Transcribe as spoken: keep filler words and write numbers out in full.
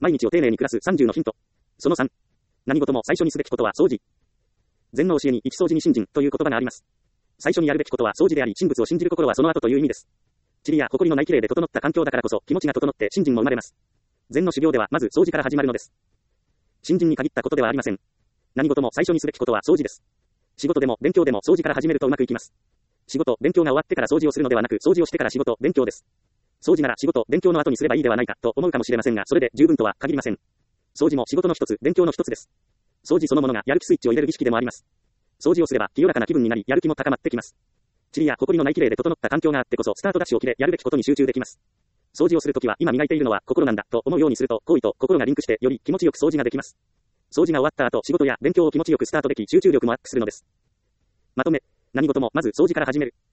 毎日を丁寧に暮らすさんじゅうのヒント。そのさん。何事も最初にすべきことは掃除。禅の教えに一掃除に信心という言葉があります。最初にやるべきことは掃除であり、神仏を信じる心はその後という意味です。塵や埃のない綺麗で整った環境だからこそ気持ちが整って信心も生まれます。禅の修行ではまず掃除から始まるのです。信心に限ったことではありません。何事も最初にすべきことは掃除です。仕事でも勉強でも掃除から始めるとうまくいきます。仕事、勉強が終わってから掃除をするのではなく、掃除をしてから仕事、勉強です。掃除なら仕事、勉強の後にすればいいではないかと思うかもしれませんが、それで十分とは限りません。掃除も仕事の一つ、勉強の一つです。掃除そのものがやる気スイッチを入れる儀式でもあります。掃除をすれば清らかな気分になり、やる気も高まってきます。塵や埃のない綺麗で整った環境があってこそスタートダッシュを切れ、やるべきことに集中できます。掃除をするときは今磨いているのは心なんだと思うようにすると、行為と心がリンクしてより気持ちよく掃除ができます。掃除が終わった後、仕事や勉強を気持ちよくスタートでき、集中力もアップするのです。まとめ、何事もまず掃除から始める。